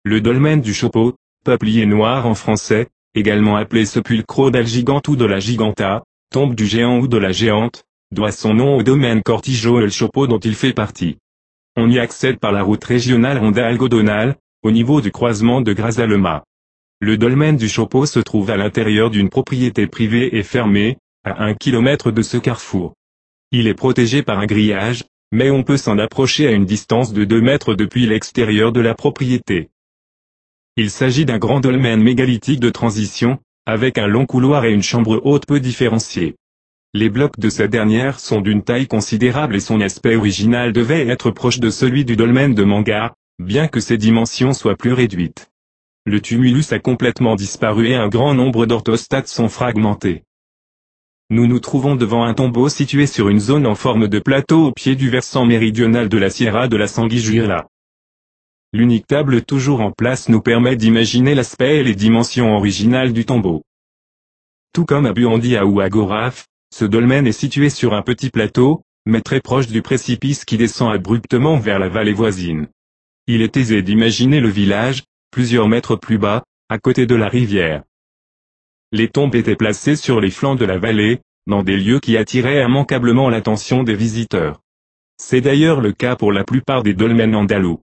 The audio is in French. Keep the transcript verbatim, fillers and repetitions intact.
Le dolmen du Chopo, peuplier noir en français, également appelé sepulcro del Gigante ou de la Giganta, tombe du géant ou de la géante, doit son nom au domaine Cortijo El Chopo dont il fait partie. On y accède par la route régionale Ronda Algodonal, au niveau du croisement de Grazalema. Le dolmen du Chopo se trouve à l'intérieur d'une propriété privée et fermée, à un kilomètre de ce carrefour. Il est protégé par un grillage, mais on peut s'en approcher à une distance de deux mètres depuis l'extérieur de la propriété. Il s'agit d'un grand dolmen mégalithique de transition, avec un long couloir et une chambre haute peu différenciée. Les blocs de cette dernière sont d'une taille considérable et son aspect original devait être proche de celui du dolmen de Manga, bien que ses dimensions soient plus réduites. Le tumulus a complètement disparu et un grand nombre d'orthostates sont fragmentés. Nous nous trouvons devant un tombeau situé sur une zone en forme de plateau au pied du versant méridional de la Sierra de la Sanguijuela. L'unique table toujours en place nous permet d'imaginer l'aspect et les dimensions originales du tombeau. Tout comme à Buendia ou à Goraf, ce dolmen est situé sur un petit plateau, mais très proche du précipice qui descend abruptement vers la vallée voisine. Il est aisé d'imaginer le village, plusieurs mètres plus bas, à côté de la rivière. Les tombes étaient placées sur les flancs de la vallée, dans des lieux qui attiraient immanquablement l'attention des visiteurs. C'est d'ailleurs le cas pour la plupart des dolmens andalous.